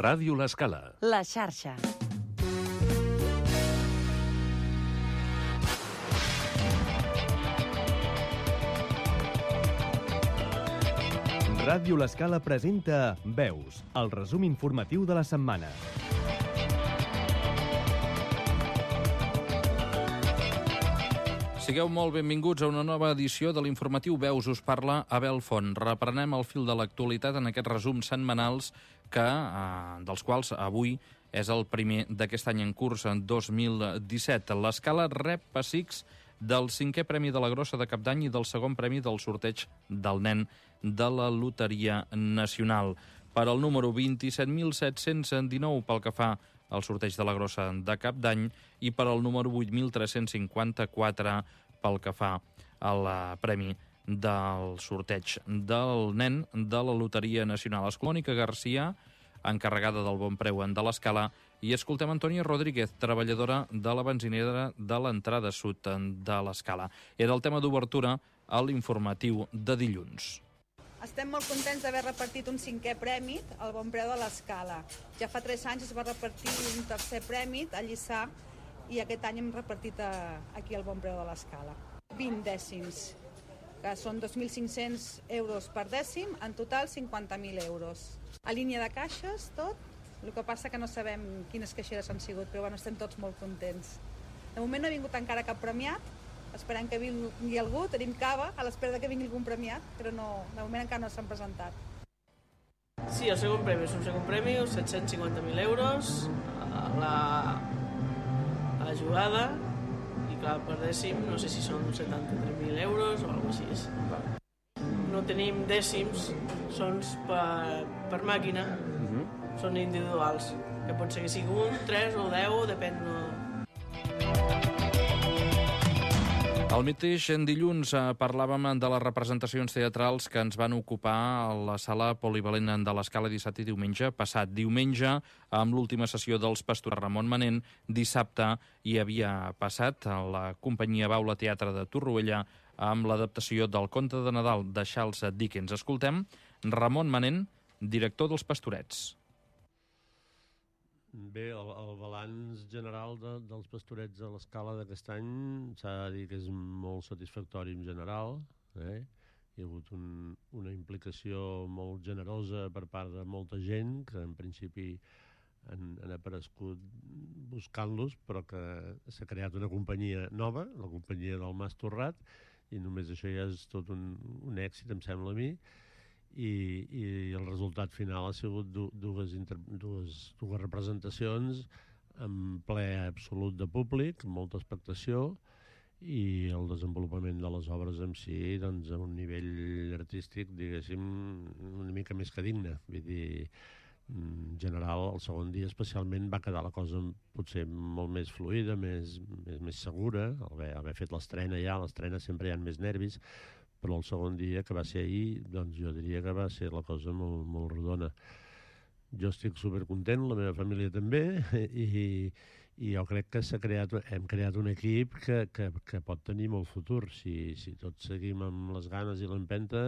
Ràdio L'Escala. La xarxa. Ràdio L'Escala presenta Veus, el resum informatiu de la setmana. Sigueu molt benvinguts a una nova edició de l'informatiu Veus. Us parla Abel Font. Reprenem el fil de l'actualitat en aquests resums setmanals dels quals avui és el primer d'aquest any en curs, en 2017. L'Escala rep pessics del 5è Premi de la Grossa de Cap d'Any i del 2è Premi del sorteig del nen de la Loteria Nacional. Per al número 27.719 pel que fa al sorteig de la Grossa de Cap d'Any i per al número 8.354 pel que fa al Premi del sorteig del nen de la Loteria Nacional. És Mònica Garcia, encarregada del bon preu de l'Escala, i escoltem Antònia Rodríguez, treballadora de la benzinera de l'entrada sud de l'Escala. Era el tema d'obertura a l'informatiu de dilluns. Estem molt contents d'haver repartit un 5è premi al bon preu de l'Escala. Ja fa 3 anys es va repartir un 3è premi a Lliçà i aquest any hem repartit aquí al bon preu de l'Escala. 20 dècims, que són 2.500 euros per dècim, en total 50.000 euros. A línia de caixes, tot. El que passa que no sabem quines caixeres han sigut, però bueno, estem tots molt contents. De moment no ha vingut encara cap premiat, esperem que vingui algú, tenim cava a l'espera que vingui algun premiat, però no, de moment encara no s'han presentat. Sí, el segon premi és un segon premi, 750.000 euros, la jugada, i clar, per dècim, no sé si són 73.000 euros o alguna cosa així. No tenim dècims, són per màquina, són individuals, que pot ser que sigui 1, 3 o 10, depèn. El mateix dilluns parlàvem de les representacions teatrals que ens van ocupar a la sala polivalent de l'Escala dissabte i diumenge passat. Diumenge, amb l'última sessió dels Pastorets Ramon Manent, dissabte hi havia passat a la companyia Baula Teatre de Torroella amb l'adaptació del Conte de Nadal de Charles Dickens. Escoltem Ramon Manent, director dels Pastorets. Bé, el balanç general dels Pastorets a l'Escala d'aquest any s'ha de dir que és molt satisfactori en general. Hi ha hagut una implicació molt generosa per part de molta gent que en principi han aparegut buscant-los, però que s'ha creat una companyia nova, la companyia del Mas Torrat, i només això ja és tot un èxit, em sembla a mi. I el resultat final ha sigut dues representacions en ple absolut de públic, amb molta expectació, i el desenvolupament de les obres en si, doncs, a un nivell artístic, diguéssim, una mica més que digne. Vull dir, en general, el segon dia especialment va quedar la cosa potser molt més fluida, més segura, haver fet l'estrena ja, a l'estrena sempre hi ha més nervis, però el segon dia, que va ser ahir, doncs jo diria que va ser la cosa molt, molt rodona. Jo estic supercontent, la meva família també, i jo crec que hem creat un equip que pot tenir molt futur. Si tots seguim amb les ganes i l'empenta,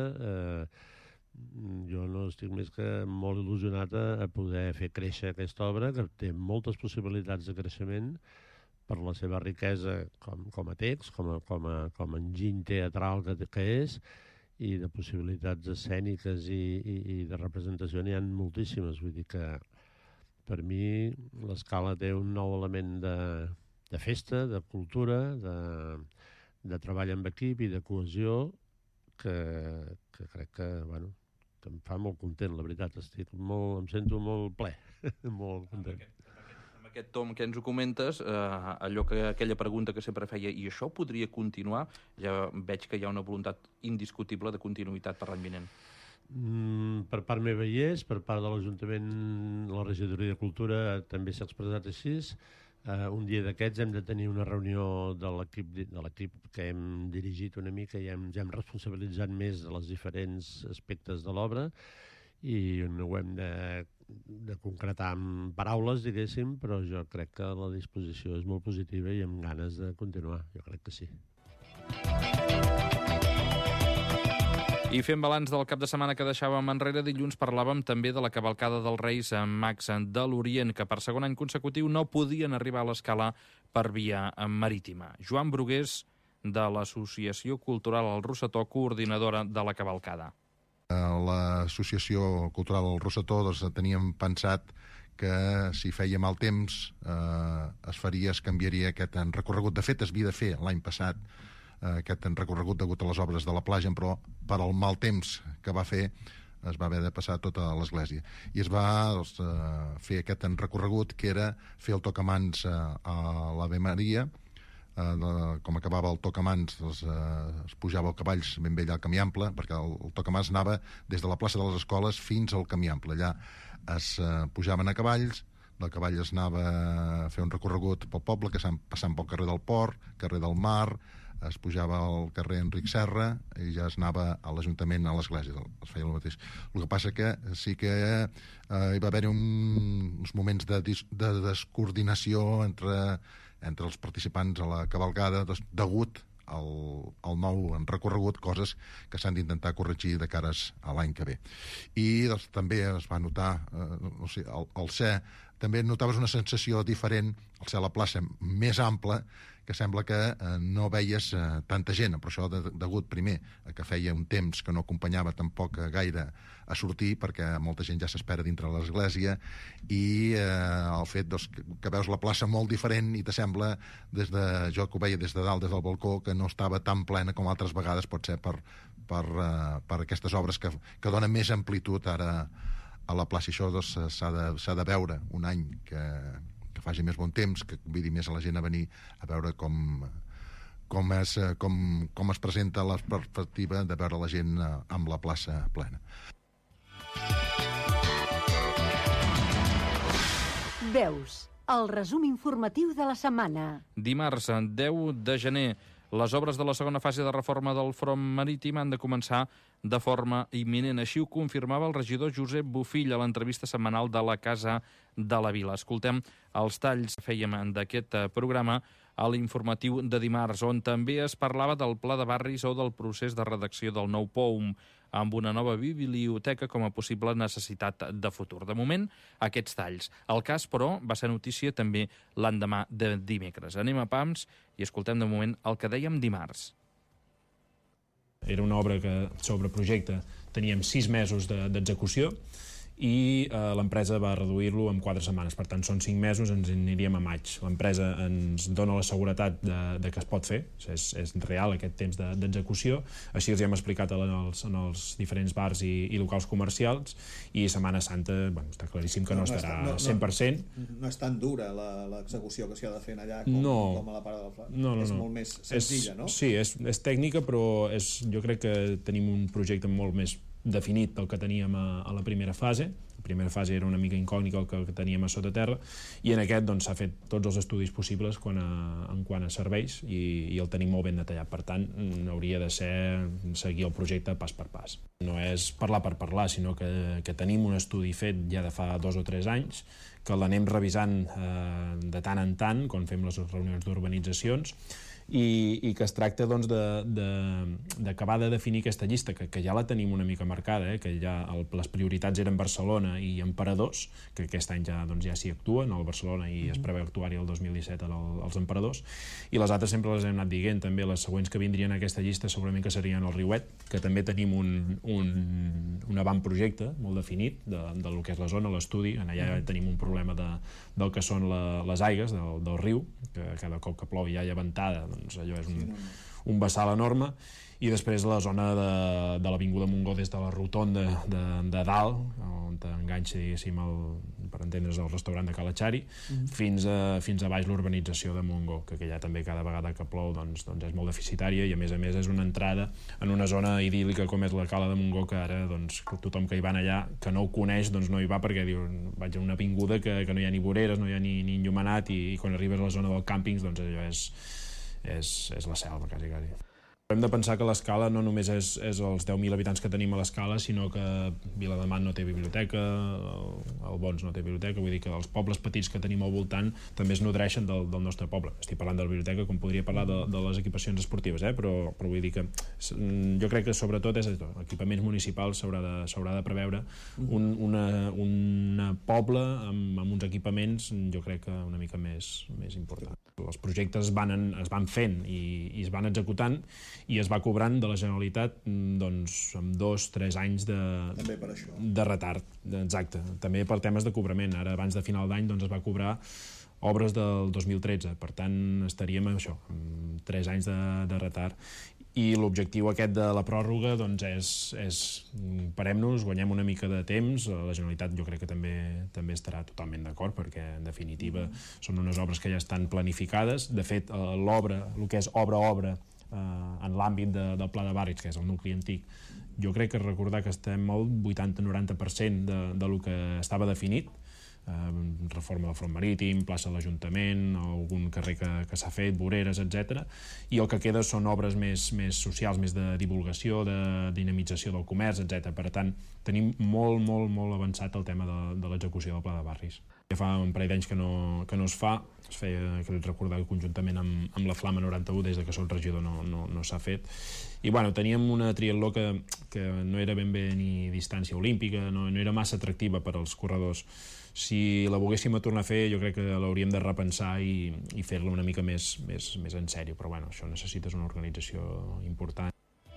jo no estic més que molt il·lusionat a poder fer créixer aquesta obra, que té moltes possibilitats de creixement, per la seva riquesa com a text, com a enginy teatral que és, i de possibilitats escèniques i de representació n'hi ha moltíssimes. Vull dir que per mi l'Escala té un nou element de festa, de cultura, de treball amb equip i de cohesió que crec que em fa molt content, la veritat. Em sento molt ple, molt content. Aquest tom que ens ho comentes, aquella pregunta que sempre feia, i això podria continuar? Ja veig que hi ha una voluntat indiscutible de continuïtat per l'any vinent. Per part meva hi és, per part de l'Ajuntament, la Regidoria de Cultura també s'ha expressat així. Un dia d'aquests hem de tenir una reunió de l'equip que hem dirigit una mica i ja hem responsabilitzat més de els diferents aspectes de l'obra, i no ho hem de concretar amb paraules, diguéssim, però jo crec que la disposició és molt positiva i amb ganes de continuar. Jo crec que sí. I fent balanç del cap de setmana que deixàvem enrere, dilluns parlàvem també de la cavalcada dels Reis Mags de l'Orient, que per segon any consecutiu no podien arribar a l'Escala per via marítima. Joan Brugués, de l'Associació Cultural El Rossetó, coordinadora de la cavalcada. L'Associació Cultural El Rossetó teníem pensat que si feia mal temps es canviaria aquest recorregut. De fet, es havia de fer l'any passat aquest recorregut degut a les obres de la platja, però per al mal temps que va fer es va haver de passar tota l'església. I es va fer aquest recorregut, que era fer el tocamans a l'Ave Maria. Com acabava el tocamans, es pujava el cavalls ben bé allà al Camí Ample, perquè el tocamans anava des de la plaça de les Escoles fins al Camí Ample. Allà es pujaven a cavalls, del cavall es anava a fer un recorregut pel poble, passant pel carrer del Port, carrer del Mar, es pujava al carrer Enric Serra i ja es anava a l'Ajuntament, a l'església, es feia el mateix. El que passa que sí que hi va haver uns moments de descoordinació entre els participants a la cavalcada degut al nou recorregut, coses que s'han d'intentar corregir de cares a l'any que ve. I també es va notar, al ser, també notaves una sensació diferent, al ser la plaça més ampla, que sembla que no veies tanta gent, però això degut primer a que feia un temps que no acompanyava tampoc gaire a sortir, perquè molta gent ja s'espera dintre l'església, i el fet que veus la plaça molt diferent i t'assembla, jo que ho veia des de dalt, des del balcó, que no estava tan plena com altres vegades, pot ser per aquestes obres que donen més amplitud ara a la plaça. Això s'ha de veure un any que faci més bon temps, que convidi més a la gent a venir a veure com es presenta la perspectiva de veure la gent amb la plaça plena. Veus, el resum informatiu de la setmana. Dimarts, 10 de gener, les obres de la segona fase de reforma del front marítim han de començar de forma imminent. Així ho confirmava el regidor Josep Bofill a l'entrevista setmanal de la Casa de la Vila. Escoltem els talls que fèiem d'aquest programa a l'informatiu de dimarts, on també es parlava del pla de barris o del procés de redacció del nou POUM, amb una nova biblioteca com a possible necessitat de futur. De moment, aquests talls. El cas, però, va ser notícia també l'endemà de dimecres. Anem a pams i escoltem de moment el que dèiem dimarts. Era una obra que sobre projecte teníem 6 mesos d'execució i l'empresa va reduir-lo en 4 setmanes. Per tant, són 5 mesos, ens aniríem a maig. L'empresa ens dona la seguretat de que es pot fer, és real aquest temps d'execució. Així els hem explicat en els diferents bars i locals comercials, i Setmana Santa està claríssim que no estarà 100%. No és tan dura l'execució que s'hi ha de fer allà com a la Parada del Fla. És molt més senzilla, no? Sí, és tècnica, però jo crec que tenim un projecte molt més definit del que teníem a la primera fase. La primera fase era una mica incògnita el que teníem a sota terra, i en aquest s'ha fet tots els estudis possibles en quant a serveis, i el tenim molt ben detallat. Per tant, hauria de ser seguir el projecte pas per pas. No és parlar per parlar, sinó que tenim un estudi fet ja de fa 2 o 3 anys, que l'anem revisant de tant en tant, quan fem les reunions d'urbanitzacions, i que es tracta d'acabar de definir aquesta llista, que ja la tenim una mica marcada, que ja les prioritats eren Barcelona i Emperadors, que aquest any ja s'hi actuen, al Barcelona, i es preveu actuar-hi el 2017 als Emperadors, i les altres sempre les hem anat dient. També les següents que vindrien a aquesta llista segurament que serien el Riuet, que també tenim un avantprojecte molt definit del que és la zona, l'estudi. Allà tenim un problema del que són les aigues del riu, que cada cop que plou ja hi ha ventada, allò és un vessal enorme. I després la zona de l'Avinguda Montgó, des de la rotonda de dalt, on enganxa, diguéssim, per entendre's, el restaurant de Calachari, fins a baix l'urbanització de Montgó, que ja també cada vegada que plou és molt deficitària, i a més és una entrada en una zona idíl·lica com és la Cala de Montgó, que ara tothom que hi va allà, que no ho coneix, no hi va, perquè diu, vaig a una avinguda que no hi ha ni voreres, no hi ha ni enllumenat, i quan arribes a la zona del càmpings, allò és la selva, quasi. Hem de pensar que l'Escala no només és els 10.000 habitants que tenim a l'Escala, sinó que Viladamat no té biblioteca, el Bons no té biblioteca, vull dir que els pobles petits que tenim al voltant també es nodreixen del nostre poble. Estic parlant de la biblioteca com podria parlar de les equipacions esportives, però vull dir que jo crec que sobretot és equipaments municipals s'haurà de preveure un poble amb uns equipaments jo crec que una mica més important. Els projectes es van fent i es van executant i es va cobrant de la Generalitat amb 2-3 anys de retard. Exacte, també per temes de cobrament. Ara, abans de final d'any, es va cobrar obres del 2013, per tant estaríem amb això, amb 3 anys de retard. I l'objectiu aquest de la pròrroga és parem-nos, guanyem una mica de temps. La Generalitat jo crec que també estarà totalment d'acord, perquè en definitiva són unes obres que ja estan planificades. De fet, l'obra, el que és obra en l'àmbit del Pla de Barris, que és el nucli antic, jo crec que recordar que estem al 80-90% del que estava definit, reforma del front marítim, plaça de l'Ajuntament, algun carrer que s'ha fet, voreres, etc. I el que queda són obres més socials, més de divulgació, de dinamització del comerç, etc. Per tant, tenim molt avançat el tema de l'execució del Pla de Barris. Ja fa un parell d'anys que no es fa, es feia, crec recordar, conjuntament amb la Flama 91, des que soc regidor no s'ha fet. I teníem una triatló que no era ben bé ni distància olímpica, no era massa atractiva per als corredors. Si la volguéssim a tornar a fer, jo crec que l'hauríem de repensar i fer-la una mica més en sèrio, però això necessites una organització important.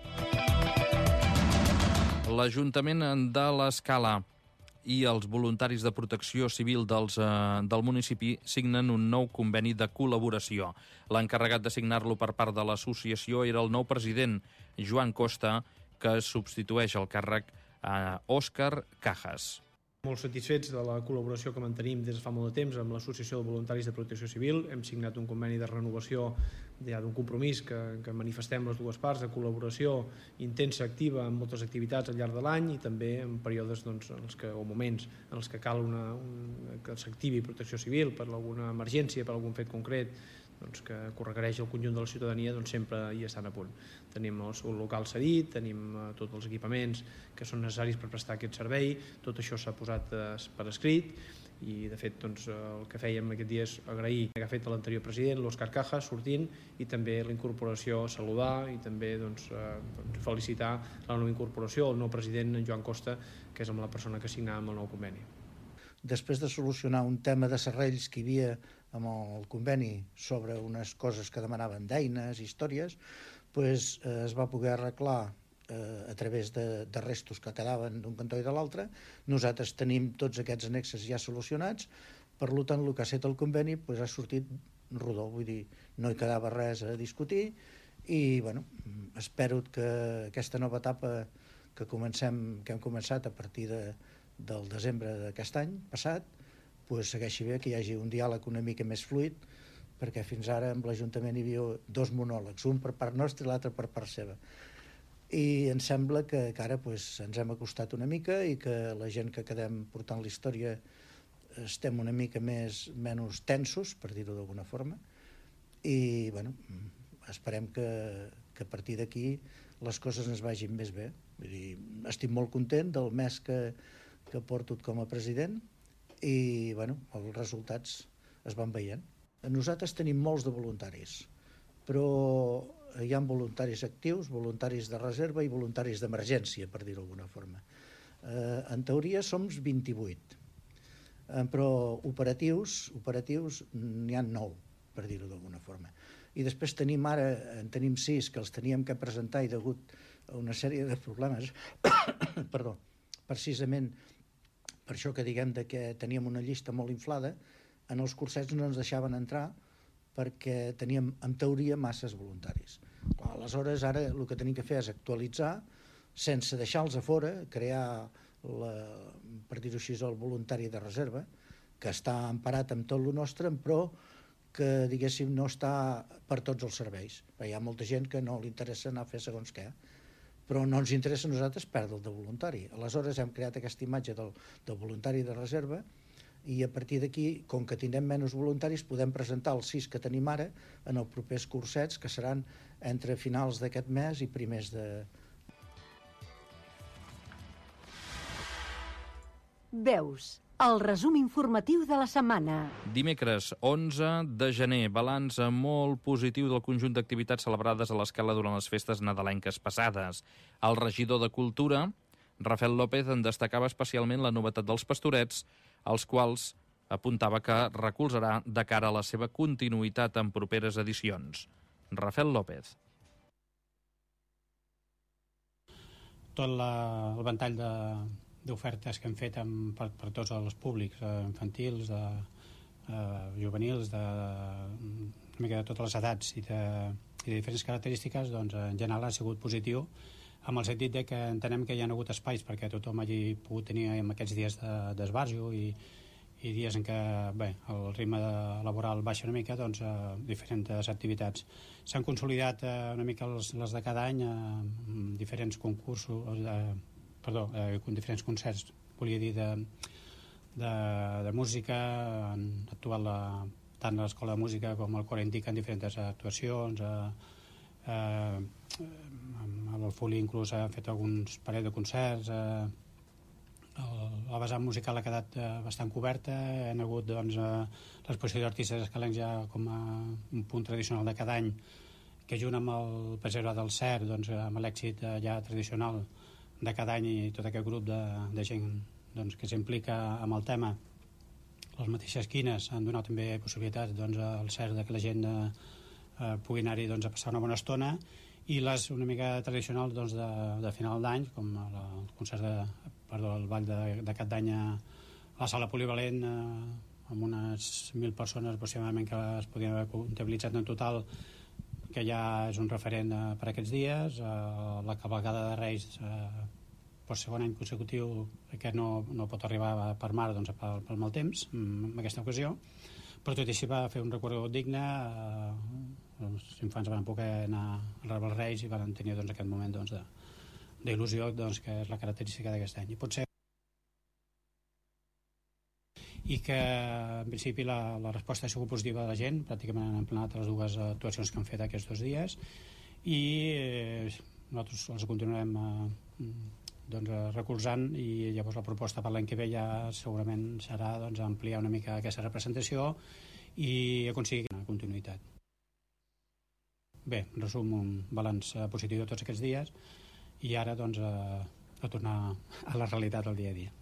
L'Ajuntament de l'Escala i els voluntaris de protecció civil del municipi signen un nou conveni de col·laboració. L'encarregat de signar-lo per part de l'associació era el nou president, Joan Costa, que substitueix el càrrec a Òscar Cajas. Molt satisfets de la col·laboració que mantenim des de fa molt de temps amb l'Associació de Voluntaris de Protecció Civil. Hem signat un conveni de renovació d'un compromís que manifestem les dues parts, de col·laboració intensa, activa, amb moltes activitats al llarg de l'any i també en períodes o moments en els que cal que s'activi protecció civil per alguna emergència, per algun fet concret que requereix el conjunt de la ciutadania, sempre hi estan a punt. Tenim el local cedit, tenim tots els equipaments que són necessaris per prestar aquest servei, tot això s'ha posat per escrit i de fet el que fèiem aquest dia és agrair que ha fet l'anterior president, l'Òscar Cajas, sortint, i també la incorporació, saludar i també felicitar la nova incorporació, el nou president, en Joan Costa, que és amb la persona que signàvem el nou conveni. Després de solucionar un tema de serrells que hi havia amb el conveni sobre unes coses que demanaven d'eines, històries, es va poder arreglar a través de restos que quedaven d'un cantó i de l'altre. Nosaltres tenim tots aquests annexes ja solucionats, per tant el que ha estat el conveni ha sortit rodó, vull dir, no hi quedava res a discutir i espero que aquesta nova etapa que hem començat a partir del desembre d'aquest any passat segueixi bé, que hi hagi un diàleg una mica més fluid, perquè fins ara amb l'Ajuntament hi havia 2 monòlegs, un per part nostra i l'altre per part seva. I em sembla que ara ens hem acostat una mica i que la gent que quedem portant la història estem una mica menys tensos, per dir-ho d'alguna forma, i esperem que a partir d'aquí les coses ens vagin més bé. Vull dir, estic molt content del mes que porto com a president i els resultats es van veient. Nosaltres tenim molts de voluntaris, però hi ha voluntaris actius, voluntaris de reserva i voluntaris d'emergència, per dir-ho d'alguna forma. En teoria som 28, però operatius n'hi ha 9, per dir-ho d'alguna forma. I després tenim 6 que els teníem que presentar i degut a una sèrie de problemes, precisament per això que diguem que teníem una llista molt inflada, en els cursets no ens deixaven entrar perquè teníem, en teoria, masses voluntaris. Aleshores, ara el que tenim que fer és actualitzar, sense deixar-los a fora, crear, per dir-ho així, el voluntari de reserva, que està emparat amb tot el nostre, però que, diguéssim, no està per tots els serveis. Hi ha molta gent que no li interessa anar a fer segons què, però no ens interessa a nosaltres perdre el de voluntari. Aleshores hem creat aquesta imatge del voluntari de reserva i a partir d'aquí, com que tindrem menys voluntaris, podem presentar els 6 que tenim ara en els propers cursets, que seran entre finals d'aquest mes i primers de... Veus, el resum informatiu de la setmana. Dimecres, 11 de gener, balanç molt positiu del conjunt d'activitats celebrades a l'Escala durant les festes nadalenques passades. El regidor de Cultura, Rafael López, en destacava especialment la novetat dels pastorets, els quals apuntava que recolzarà de cara a la seva continuïtat en properes edicions. Rafael López. Tot el ventall d'ofertes que hem fet per tots els públics, infantils, juvenils, una mica de totes les edats i de diferents característiques, doncs en general ha sigut positiu, amb el sentit de que entenem que hi ha hagut espais perquè tothom hagi pogut tenir en aquests dies d'esbarjo i dies en què el ritme laboral baixa una mica, doncs diferents activitats. S'han consolidat una mica les de cada any amb diferents concursos, diferents concerts, volia dir, de música. Han actuat tant l'Escola de Música com el Cor Indica en diferents actuacions. El Fuli inclús ha fet alguns parells de concerts. La vessant musical ha quedat bastant coberta. Han hagut l'exposició d'artistes escalencs ja com a un punt tradicional de cada any, que junt amb el Preservat del Cer, amb l'èxit ja tradicional de cada any i tot aquest grup de gent que s'implica amb el tema, les mateixes quines han donat també possibilitats al CER que la gent pugui anar-hi a passar una bona estona, i les una mica tradicionals de final d'any, com el concert el ball de cap d'any a la sala polivalent, amb unes 1.000 persones aproximadament que es podien haver comptabilitzat en total, que ja és un referent per aquests dies. La cavalcada de Reis, per segon any consecutiu, que no pot arribar per mar pel mal temps en aquesta ocasió, però tot i així va fer un recorregut digne. Els infants van poder anar a rebre els Reis i van tenir aquest moment d'il·lusió, que és la característica d'aquest any. I que en principi la resposta ha sigut positiva de la gent, pràcticament han emplenat les dues actuacions que han fet aquests 2 dies, i nosaltres els continuarem recolzant, i llavors la proposta per l'any que ve ja segurament serà ampliar una mica aquesta representació i aconseguir una continuïtat. Bé, en resum, un balanç positiu de tots aquests dies, i ara a tornar a la realitat del dia a dia.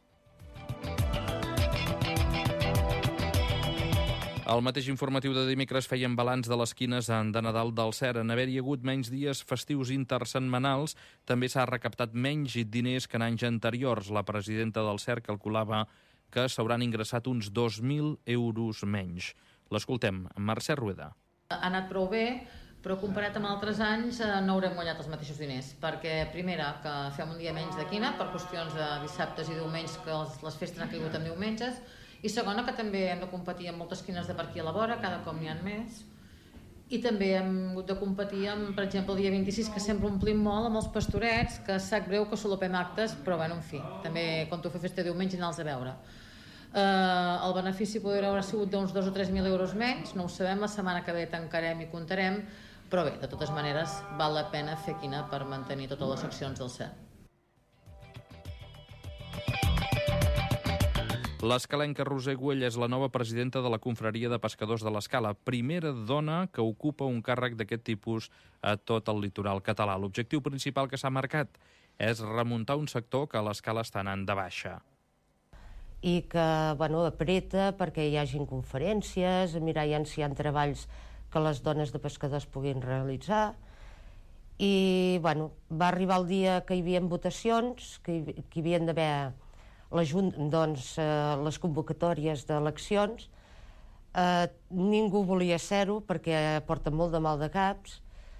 Al mateix informatiu de dimecres feien balanç de les quines de Nadal del Cer. En haver-hi hagut menys dies festius intersetmanals, també s'ha recaptat menys diners que en anys anteriors. La presidenta del Cer calculava que s'hauran ingressat uns 2.000 euros menys. L'escoltem, Mercè Rueda. Ha anat prou bé, però comparat amb altres anys no haurem guanyat els mateixos diners, perquè primera, que fem un dia menys de quina per qüestions de dissabtes i diumenys, que les festes han caigut en diumenges, i segona, que també hem de competir amb moltes quines de per aquí a la vora, cada cop n'hi ha més, i també hem hagut de competir amb, per exemple, el dia 26, que sempre omplim molt amb els pastorets, que sap greu que solapem actes, però bueno, en fi, també quan tu fer festa diumenge i anar-los a veure. El benefici podria haver sigut d'uns 2.000 o 3.000 euros menys, no ho sabem, la setmana que ve tancarem i comptarem, però bé, de totes maneres, val la pena fer quina per mantenir totes les seccions del CER. L'escalenca Roser Güell és la nova presidenta de la Confraria de Pescadors de l'Escala, primera dona que ocupa un càrrec d'aquest tipus a tot el litoral català. L'objectiu principal que s'ha marcat és remuntar un sector que a l'Escala està anant de baixa. I que apreta perquè hi hagin conferències, mirar si hi ha treballs que les dones de pescadors puguin realitzar. I va arribar el dia que hi havia votacions, que hi havien d'haver les convocatòries d'eleccions. Ningú volia ser-ho perquè porta molt de mal de caps,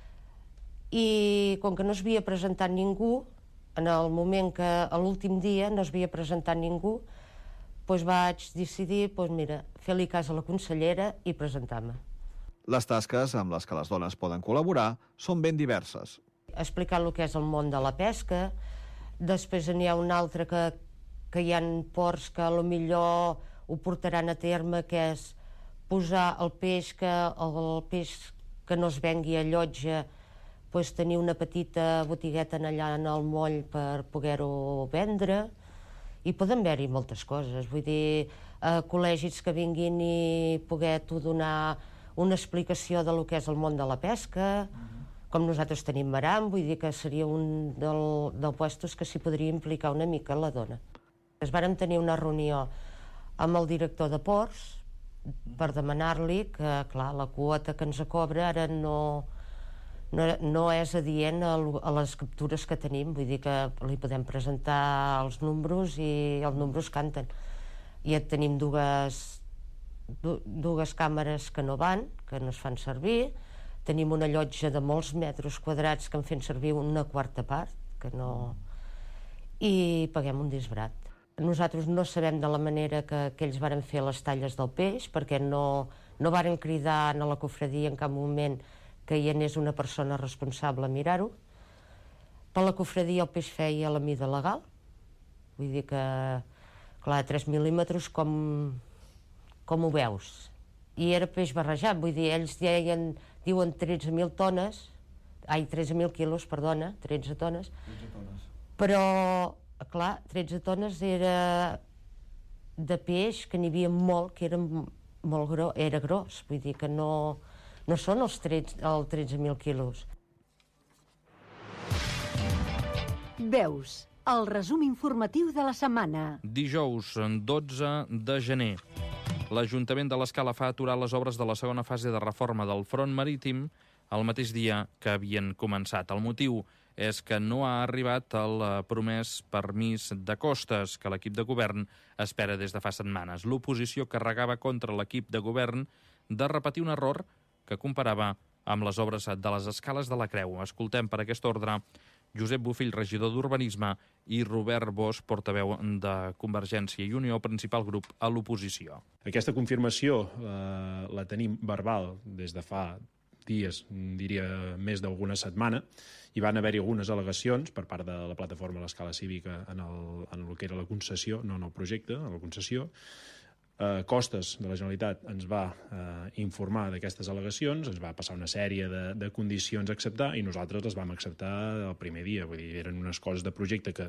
i com que no es havia presentat ningú, en el moment que a l'últim dia no es havia presentat ningú, vaig decidir fer-li cas a la consellera i presentar-me. Les tasques amb les que les dones poden col·laborar són ben diverses. Explicar el que és el món de la pesca, després n'hi ha un altre que hi ha ports que potser ho portaran a terme, que és posar el peix que no es vengui a llotja, doncs tenir una petita botigueta allà en el moll per poder-ho vendre, i poden haver-hi moltes coses, vull dir, col·legis que vinguin i poder-t'ho donar una explicació de lo que és el món de la pesca, com nosaltres tenim Maram, vull dir que seria un dels puestos que s'hi podria implicar una mica la dona. Vàrem tenir una reunió amb el director de ports per demanar-li que, clar, la quota que ens cobra ara no és adient a les captures que tenim, vull dir que li podem presentar els números i els números canten. I tenim dues càmeres que no van, que no es fan servir, tenim una llotja de molts metres quadrats que en fem servir una quarta part, que no... i paguem un disbrat. Nosaltres no sabem de la manera que ells varen fer les talles del peix, perquè no varen cridar a la cofradia en cap moment que hi anés una persona responsable a mirar-ho. Per la cofradia el peix feia la mida legal, vull dir que, clar, 3 mil·límetres com ho veus. I era peix barrejat, vull dir, ells diuen 13.000 tones, 13.000 quilos, perdona, 13 tones, però, clar, 13 tones era de peix que n'hi havia molt, que era gros, vull dir que no són els 13.000 quilos. Veus, el resum informatiu de la setmana. Dijous, 12 de gener. L'Ajuntament de l'Escala fa aturar les obres de la segona fase de reforma del front marítim el mateix dia que havien començat. El motiu és que no ha arribat el promès permís de costes que l'equip de govern espera des de fa setmanes. L'oposició carregava contra l'equip de govern de repetir un error que comparava amb les obres de les escales de la Creu. Escoltem per aquest ordre Josep Bofill, regidor d'Urbanisme, i Robert Bosch, portaveu de Convergència i Unió, principal grup a l'oposició. Aquesta confirmació la tenim verbal des de fa dies, diria més d'alguna setmana, i van haver-hi algunes al·legacions per part de la plataforma a l'escala cívica en el que era la concessió, no en el projecte, en la concessió. Costes de la Generalitat ens va informar d'aquestes al·legacions, ens va passar una sèrie de condicions a acceptar i nosaltres les vam acceptar el primer dia. Vull dir, eren unes coses de projecte que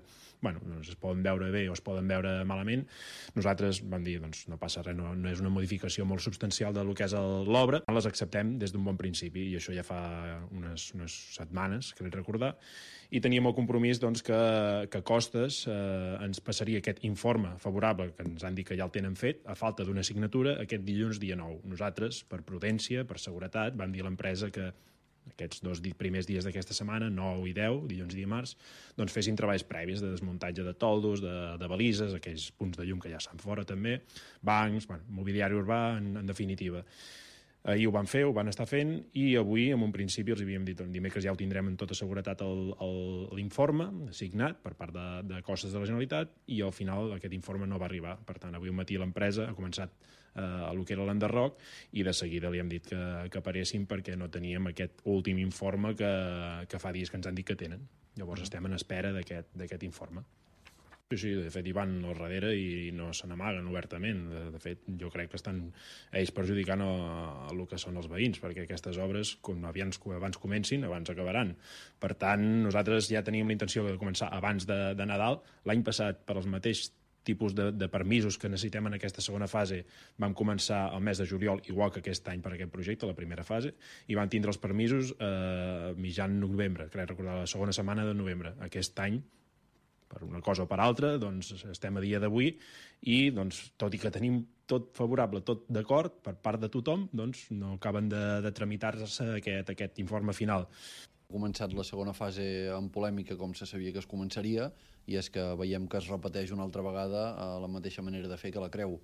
es poden veure bé o es poden veure malament. Nosaltres vam dir, doncs no passa res, no és una modificació molt substancial del que és l'obra. Les acceptem des d'un bon principi i això ja fa unes setmanes, crec recordar, i teníem el compromís que Costes ens passaria aquest informe favorable, que ens han dit que ja el tenen fet, a falta d'una signatura, aquest dilluns dia 9. Nosaltres, per prudència, per seguretat, vam dir a l'empresa que aquests 2 primers dies d'aquesta setmana, 9 i 10, dilluns i dimarts, doncs fessin treballs previs de desmuntatge de toldos, de balises, aquells punts de llum que ja estan fora també, bancs, mobiliari urbà, en definitiva. Ahir ho van fer, ho van estar fent, i avui, en un principi, els havíem dit dimecres ja ho tindrem en tota seguretat l'informe signat per part de Costes de la Generalitat, i al final aquest informe no va arribar. Per tant, avui al matí l'empresa ha començat el que era l'enderroc i de seguida li hem dit que paréssim perquè no teníem aquest últim informe que fa dies que ens han dit que tenen. Llavors estem en espera d'aquest informe. Sí, de fet hi van al darrere i no se n'amaguen obertament. De fet, jo crec que estan ells perjudicant el que són els veïns, perquè aquestes obres, abans comencin, abans acabaran. Per tant, nosaltres ja teníem la intenció de començar abans de Nadal. L'any passat, per als mateixos tipus de permisos que necessitem en aquesta segona fase, vam començar el mes de juliol, igual que aquest any per aquest projecte, la primera fase, i vam tindre els permisos mitjan novembre, crec recordar, la segona setmana de novembre. Aquest any, per una cosa o per altra, doncs estem a dia d'avui i, doncs, tot i que tenim tot favorable, tot d'acord per part de tothom, doncs no acaben de tramitar-se aquest informe final. Ha començat la segona fase en polèmica com se sabia que es començaria, i és que veiem que es repeteix una altra vegada la mateixa manera de fer que la Creu.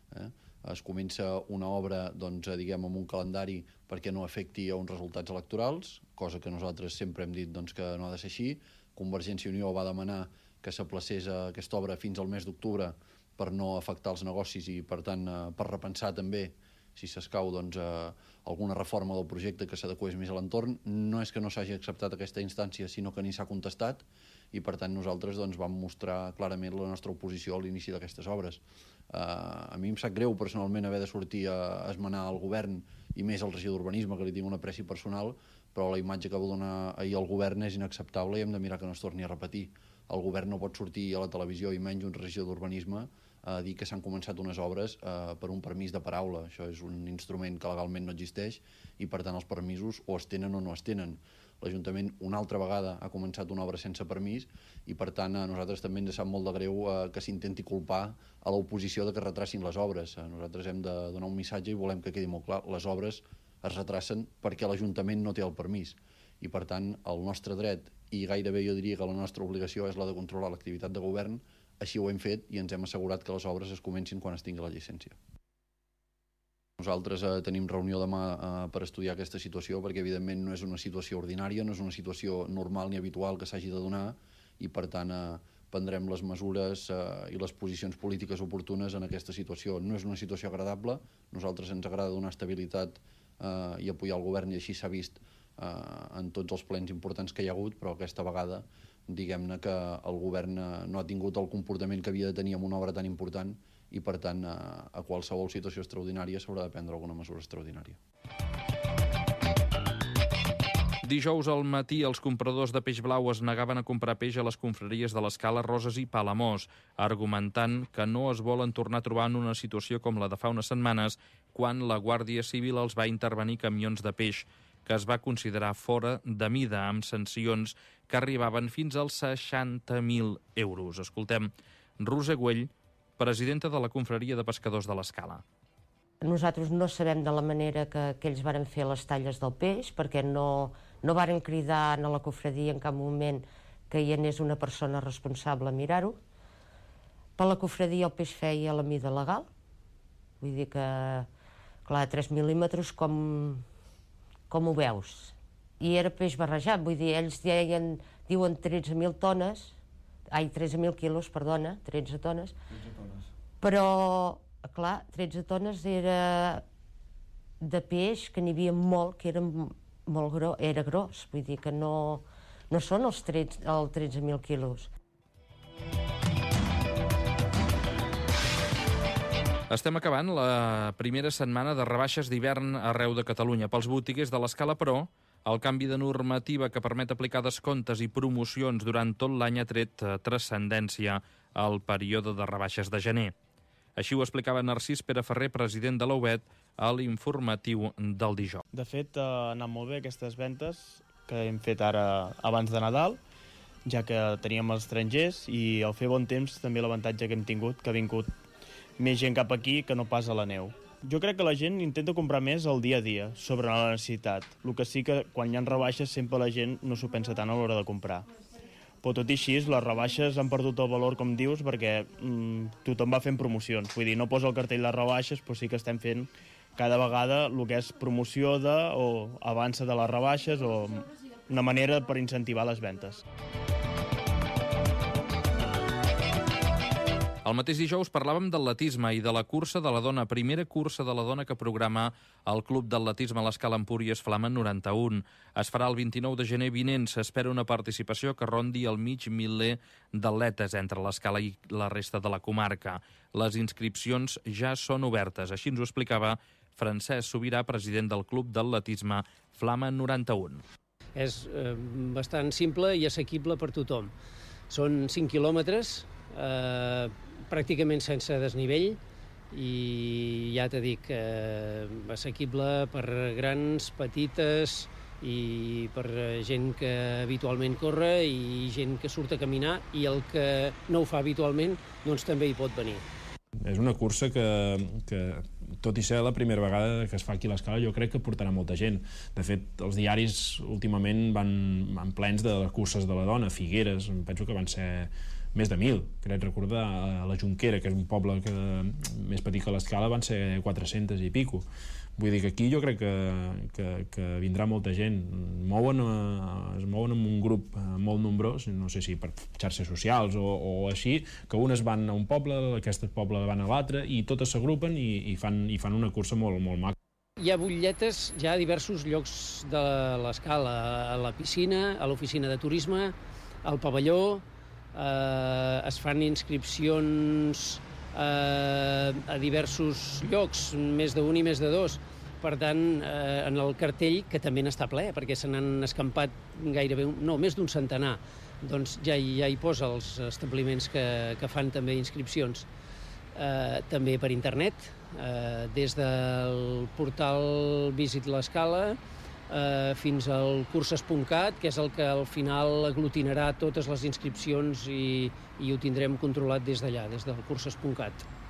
Es comença una obra, doncs, diguem, amb un calendari perquè no afecti a uns resultats electorals, cosa que nosaltres sempre hem dit que no ha de ser així. Convergència i Unió va demanar que s'aplacés aquesta obra fins al mes d'octubre per no afectar els negocis i, per tant, per repensar també si s'escau alguna reforma del projecte que s'adequés més a l'entorn. No és que no s'hagi acceptat aquesta instància, sinó que ni s'ha contestat, i per tant nosaltres vam mostrar clarament la nostra oposició a l'inici d'aquestes obres. A mi em sap greu personalment haver de sortir a esmenar el govern i més al regidor d'Urbanisme, que li tinc un apreci personal, però la imatge que va donar ahir el govern és inacceptable i hem de mirar que no es torni a repetir. El govern no pot sortir a la televisió, i menys un regidor d'Urbanisme, a dir que s'han començat unes obres per un permís de paraula. Això és un instrument que legalment no existeix i per tant els permisos o es tenen o no es tenen. L'Ajuntament una altra vegada ha començat una obra sense permís i per tant a nosaltres també ens sap molt de greu que s'intenti culpar a l'oposició de que retracin les obres. Nosaltres hem de donar un missatge i volem que quedi molt clar: les obres es retracen perquè l'Ajuntament no té el permís i per tant el nostre dret, i gairebé jo diria que la nostra obligació, és la de controlar l'activitat de govern. Així ho hem fet i ens hem assegurat que les obres es comencin quan es tingui la llicència. Nosaltres tenim reunió demà per estudiar aquesta situació perquè evidentment no és una situació ordinària, no és una situació normal ni habitual que s'hagi de donar i per tant prendrem les mesures i les posicions polítiques oportunes en aquesta situació. No és una situació agradable, a nosaltres ens agrada donar estabilitat i apoyar el govern i així s'ha vist en tots els plens importants que hi ha hagut, però aquesta vegada diguem-ne que el govern no ha tingut el comportament que havia de tenir en una obra tan important i per tant a qualsevol situació extraordinària s'haurà de prendre alguna mesura extraordinària. Dijous al matí els compradors de peix blau es negaven a comprar peix a les confraries de l'Escala, Roses i Palamós, argumentant que no es volen tornar a trobar en una situació com la de fa unes setmanes, quan la Guàrdia Civil els va intervenir camions de peix que es va considerar fora de mida, amb sancions que arribaven fins als 60.000 euros. Escoltem Roser Güell, presidenta de la confraria de pescadors de l'Escala. Nosaltres no sabem de la manera que ells varen fer les talles del peix, perquè no varen cridar a la confraria en cap moment que hi anés una persona responsable a mirar-ho. Per la confraria el peix feia la mida legal, vull dir que, clar, 3 mil·límetres com ho veus. I era peix barrejat, vull dir, ells diuen 13.000 tones, 13.000 quilos, perdona, 13 tones, però, clar, 13 tones era de peix que n'hi havia molt, que era molt gros, era gros, vull dir que no són els 13.000 quilos. Estem acabant la primera setmana de rebaixes d'hivern arreu de Catalunya. Pels botiguers de l'Escala, però, el canvi de normativa que permet aplicar descomptes i promocions durant tot l'any ha tret transcendència al període de rebaixes de gener. Així ho explicava Narcís Pere Ferrer, president de l'UBET, a l'informatiu del dijous. De fet, ha anat molt bé aquestes ventes que hem fet ara abans de Nadal, ja que teníem els estrangers, i al fer bon temps també l'avantatge que hem tingut, que ha vingut més gent cap aquí que no pas a la neu. Jo crec que la gent intenta comprar més el dia a dia, sobre la necessitat. El que sí que quan hi ha rebaixes sempre la gent no s'ho pensa tant a l'hora de comprar. Però tot i així, les rebaixes han perdut el valor, com dius, perquè tothom va fent promocions. Vull dir, no posa el cartell de rebaixes, però sí que estem fent cada vegada el que és promoció o avança de les rebaixes o una manera per incentivar les ventes. El mateix dijous parlàvem d'atletisme i de la cursa de la dona, primera cursa de la dona que programa el Club d'Atletisme a l'Escala Empúries Flamen 91. Es farà el 29 de gener vinent. S'espera una participació que rondi el mig miler d'atletes entre l'Escala i la resta de la comarca. Les inscripcions ja són obertes. Així ens ho explicava Francesc Sobirà, president del Club d'Atletisme Flamen 91. És bastant simple i assequible per tothom. Són 5 quilòmetres, pràcticament sense desnivell i ja t'he dit, assequible per grans, petites i per gent que habitualment corre i gent que surt a caminar, i el que no ho fa habitualment doncs també hi pot venir. És una cursa que tot i ser la primera vegada que es fa aquí a l'Escala, jo crec que portarà molta gent. De fet, els diaris últimament van plens de les curses de la dona. Figueres, penso que van ser més de 1.000, crec recordar, a la Jonquera, que és un poble més petit que l'Escala, van ser 400 i pico. Vull dir que aquí jo crec que vindrà molta gent. Es mouen en un grup molt nombrós, no sé si per xarxes socials o així, que unes van a un poble, aquests pobles van a l'altre, i totes s'agrupen i fan una cursa molt, molt maca. Hi ha butlletes ja a diversos llocs de l'Escala, a la piscina, a l'oficina de turisme, al pavelló, es fan inscripcions a diversos llocs, més d'un i més de dos. Per tant, en el cartell, que també n'està ple, perquè se n'han escampat gairebé, més d'un centenar, doncs ja hi posa els establiments que fan també inscripcions. També per internet, des del portal Visit l'Escala fins al curses.cat, que és el que al final aglutinarà totes les inscripcions i ho tindrem controlat des d'allà, des del curses.cat.